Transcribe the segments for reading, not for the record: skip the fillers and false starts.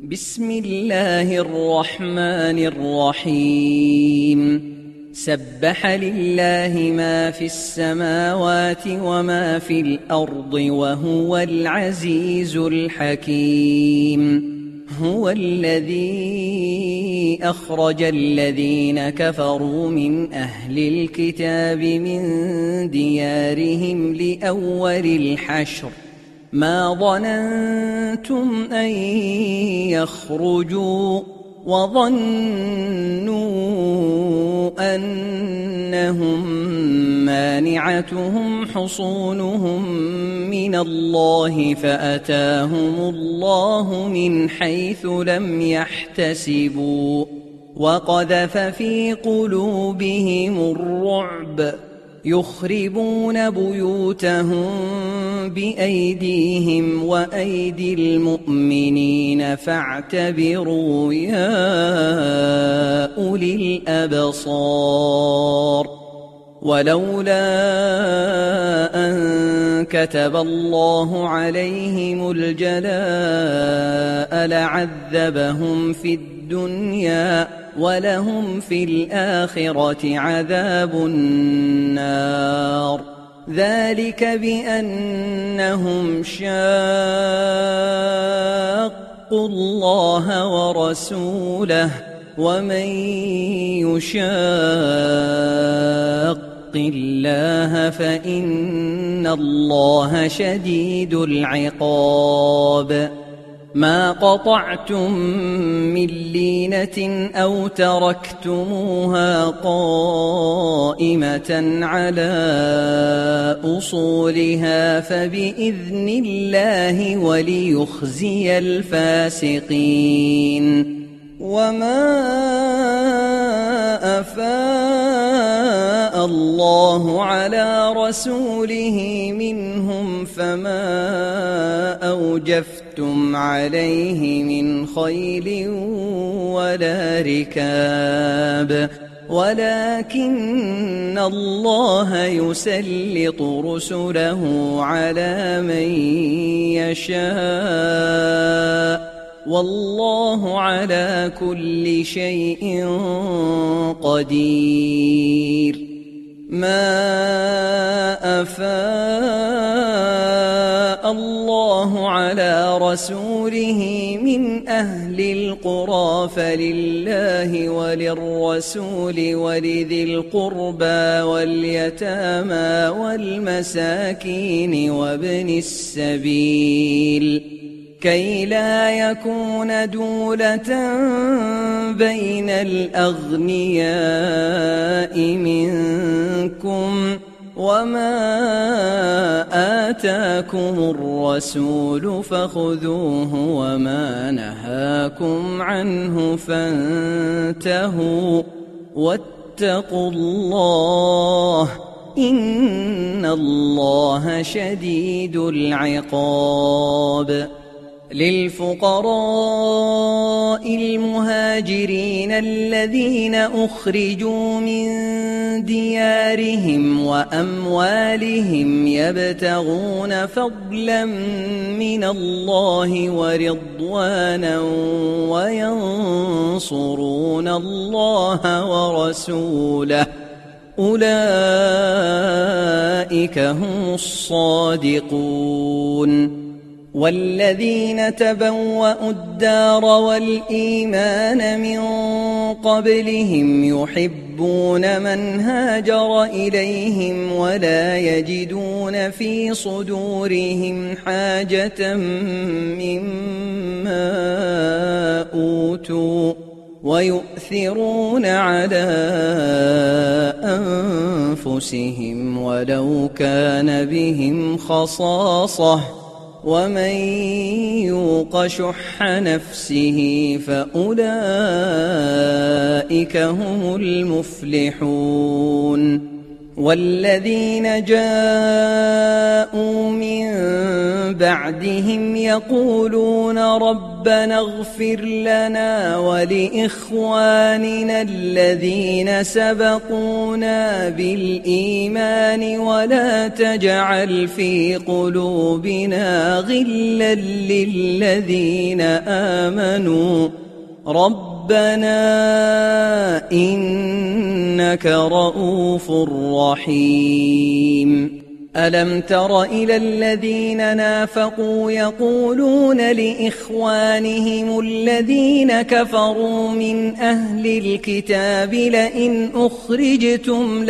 بسم الله الرحمن الرحيم سبح لله ما في السماوات وما في الأرض وهو العزيز الحكيم هو الذي أخرج الذين كفروا من أهل الكتاب من ديارهم لأول الحشر ما ظننتم أن يخرجوا وظنوا أنهم مانعتهم حصونهم من الله فأتاهم الله من حيث لم يحتسبوا وقذف في قلوبهم الرعب يخربون بيوتهم بأيديهم وأيدي المؤمنين فاعتبروا يا أولي الأبصار ولولا أن كتب الله عليهم الجلاء لعذبهم في الدنيا ولهم في الآخرة عذاب النار ذلك بأنهم شاقوا الله ورسوله ومن يشاق الله فإن الله شديد العقاب ما قطعتم من لينة أو تركتموها قائمة على أصولها فبإذن الله وليخزي الفاسقين وما أفاء الله على رسوله منهم فما أوجفتم عليه من خيل ولا ركاب ولكن الله يسلط رسله على من يشاء والله على كل شيء قدير ما أفاء الله على رسوله من أهل القرى فلله وللرسول ولذي القربى واليتامى والمساكين وابن السبيل كي لا يكون دولة بين الأغنياء منكم وما آتاكم الرسول فخذوه وما نهاكم عنه فانتهوا واتقوا الله إن الله شديد العقاب للفقراء المهاجرين الذين أخرجوا من ديارهم وأموالهم يبتغون فضلا من الله ورضوانا وينصرون الله ورسوله أولئك هم الصادقون والذين تبوأوا الدار والإيمان من قبلهم يحبون من هاجر إليهم ولا يجدون في صدورهم حاجة مما أوتوا ويؤثرون على أنفسهم ولو كان بهم خصاصة ومن يوق شح نفسه فأولئك هم المفلحون والذين جاءوا من بعدهم يقولون ربنا اغفر لنا ولإخواننا الذين سبقونا بالإيمان ولا تجعل في قلوبنا غلا للذين آمنوا ربنا إنك رؤوف رحيم. ألم تر إلى الذين نافقوا يقولون لإخوانهم الذين كفروا من أهل الكتاب لئن أخرجتم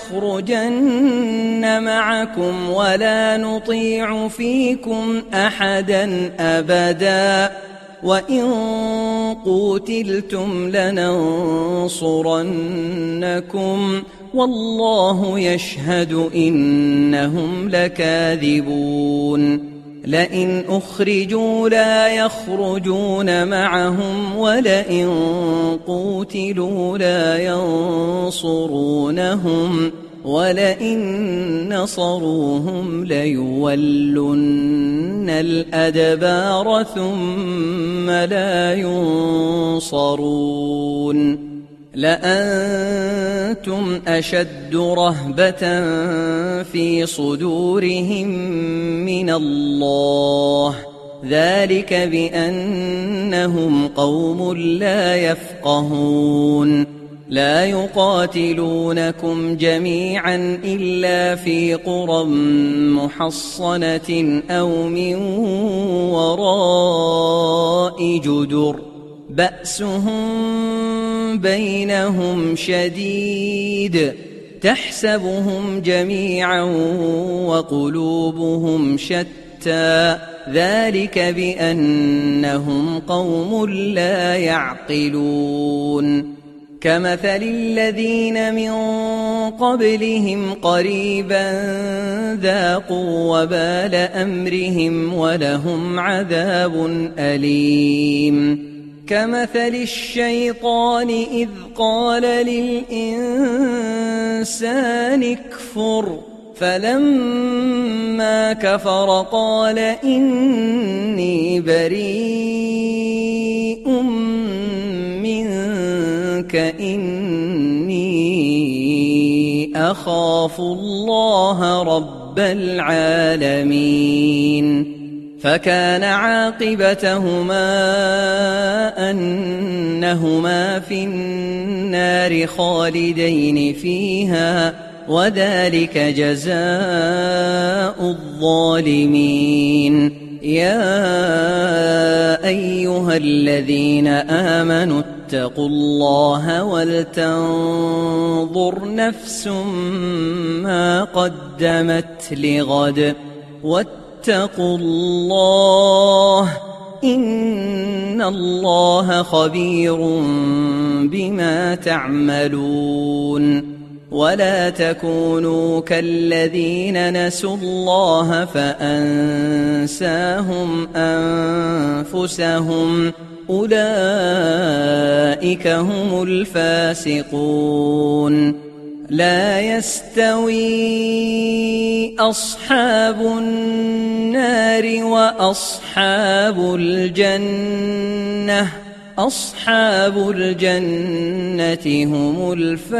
لنخرجن معكم ولا نطيع فيكم أحدا أبدا وإن قوتلتم لننصرنكم والله يشهد إنهم لكاذبون. لئن أخرجوا لا يخرجون معهم ولئن قوتلوا لا ينصرونهم ولئن نصروهم ليولن الأدبار ثم لا ينصرون. لأنتم أشد رهبة في صدورهم من الله ذلك بأنهم قوم لا يفقهون. لا يقاتلونكم جميعا إلا في قرى محصنة أو من وراء جدر بأسهم بينهم شديد تحسبهم جميعا وقلوبهم شتى ذلك بأنهم قوم لا يعقلون. كمثل الذين من قبلهم قريبا ذاقوا وبال أمرهم ولهم عذاب أليم. كمثل الشيطان إذ قال للإنسان اكفر فلما كفر قال إني بريء منك إني أخاف الله رب العالمين. فكان عاقبتهما أنهما في النار خالدين فيها وذلك جزاء الظالمين. يا أيها الذين آمنوا اتقوا الله ولتنظر نفس ما قدمت لغد واتقوا الله إن الله خبير بما تعملون. ولا تكونوا كالذين نسوا الله فأنساهم أنفسهم أولئك هم الفاسقون. لا يستوي أصحاب النار وأصحاب الجنة أصحاب الجنة هم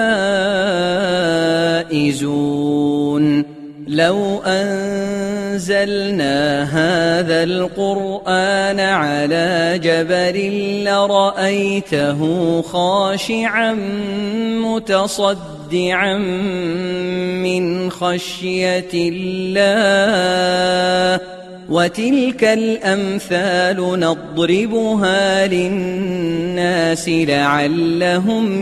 الفائزون. لو أنزلنا هذا القرآن على جبل لرأيته خاشعا متصدعا من خشية الله وتلك الأمثال نضربها للناس لعلهم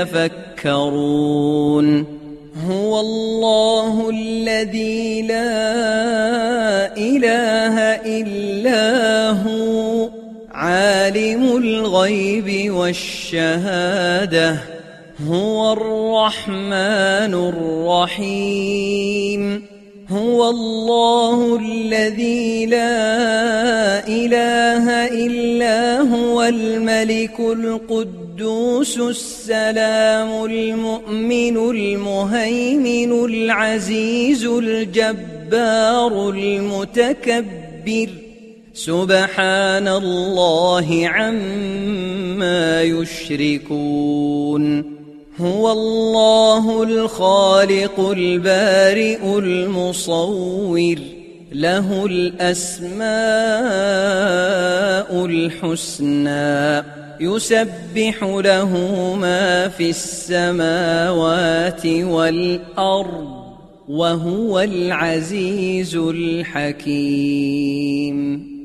يتفكرون. هو الله الذي لا إله إلا هو عالم الغيب والشهادة هو الرحمن الرحيم. هو الله الذي لا إله إلا هو الملك القدوس السلام المؤمن المهيمن العزيز الجبار المتكبر سبحان الله عما يشركون هو الله الخالق البارئ المصور له الأسماء الحسنى يسبح له ما في السماوات والأرض وهو العزيز الحكيم